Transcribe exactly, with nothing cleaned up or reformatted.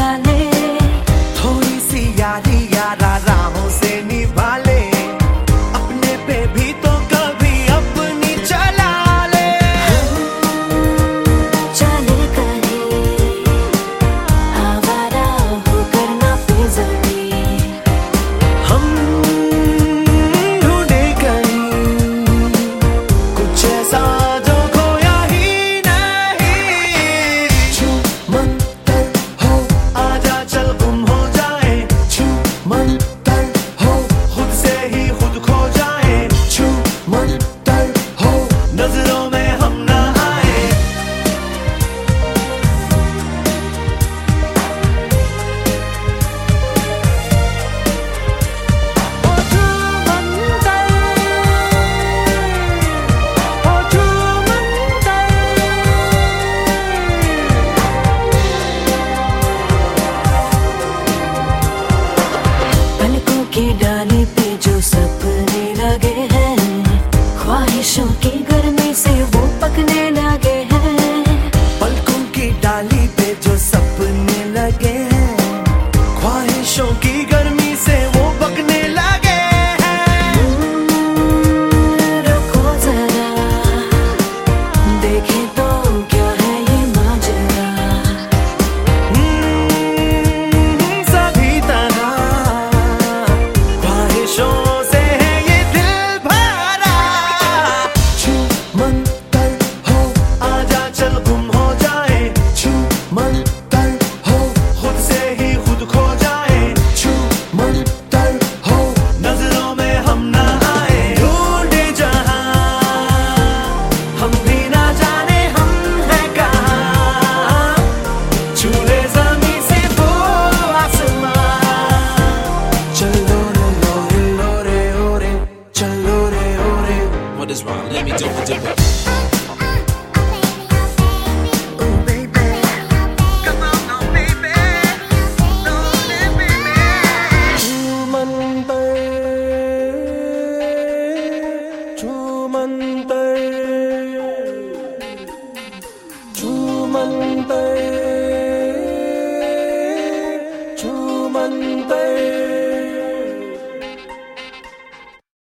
लगा ले, थोड़ी सी यारी यारा राहों से निभा ले, अपने पे भी तो कभी अपनी चला ले। चले कहीं आवारा होकर ना फिजली, हम ढूंढे कहीं कुछ ऐसा जो खोया ही नहीं। छू मंतर हो आजा चल गुम हो जाए, छू मंतर हो खुद से ही खुद खो जाए, छू मंतर हो नजरों में हम ना आए। ओ छू मंतर, ओ छू मंतर। पलकों की डाली पे जो सपने लगे हैं, ख्वाहिशों की गर्मी से वो पकने लगे हैं। पलकों की डाली पे जो सपने लगे हैं, ख्वाहिशों की गर्मी से वो पकने लगे हैं। रुको जरा, देखें तो क्या है ये माजरा। हम्म, सभी तरह ख्वाहिशों से है ये दिल भरा। छू मंतर हो आजा चल गुम हो जाए, छू मंतर हो खुद से ही खुद खो जाए, छू मंतर हो नजरों में हम ना आए। ढूंढे जहां हम भी ना जाने हम हैं कहाँ, छू ले ज़मीं से वो आसमां। चलो रे लो रे लो रे ओ रे, चलो रे ओ रे। What is wrong? Let me do it, do it. Oh baby, come on now baby, oh baby. छू मंतर, छू मंतर, छू मंतर, छू मंतर।